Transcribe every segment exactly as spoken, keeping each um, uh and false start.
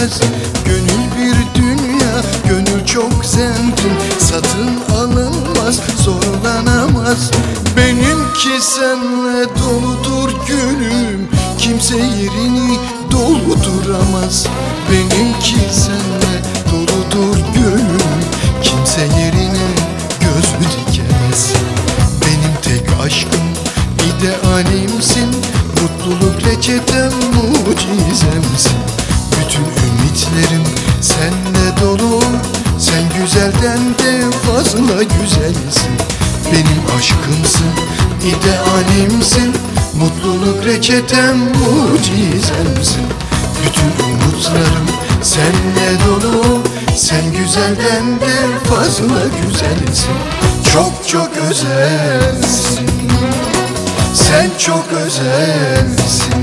görmez. Gönül bir dünya, gönül çok zengin, satın alınmaz, zorlanamaz. Benimki senle doludur gülüm, kimse yerini dolduramaz. Benimki senle doludur gülüm, kimse yerine gözü dikemez. Benim tek aşkım idealimsin, mutluluk reçetem, mucizemsin. Bütün ümitlerim senle dolu, sen güzelden de fazla güzelsin. Benim aşkımsın, idealimsin, mutluluk reçetem, mucizemsin. Bütün umutlarım senle dolu, sen güzelden de fazla güzelsin. Çok çok özelsin, sen çok özelsin.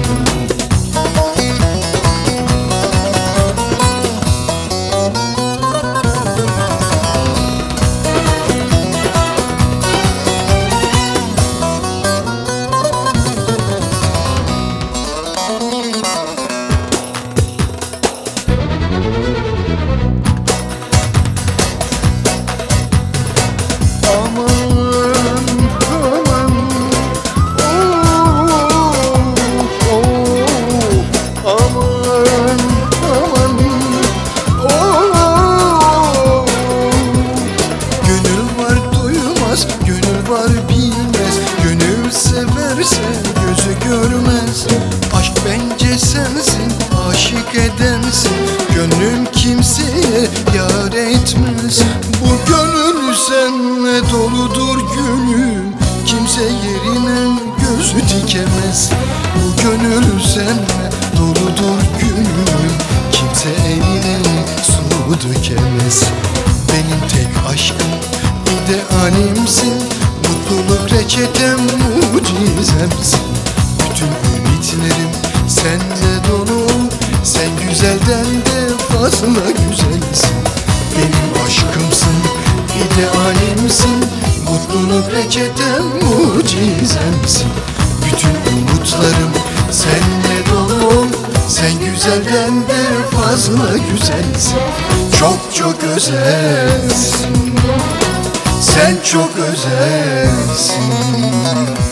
Gönül var bilmez, gönül severse gözü görmez. Aşk bence sensin, aşık edensin, gönlüm kimseye yar etmez. Bu gönül senle doludur gülüm, kimse yerine gözü dikemez. Bu gönül senle doludur gülüm, kimse eline su dökemez. Benim tek aşkım idealimsin, mutluluk reçetem, mucizemsin. Bütün ümitlerim senle dolu, sen güzelden de fazla güzelsin. Benim aşkımsın, idealimsin, mutluluk reçetem, mucizemsin. Bütün umutlarım senle dolu, sen güzelden de fazla güzelsin. Çok çok özelsin, sen çok özelsin.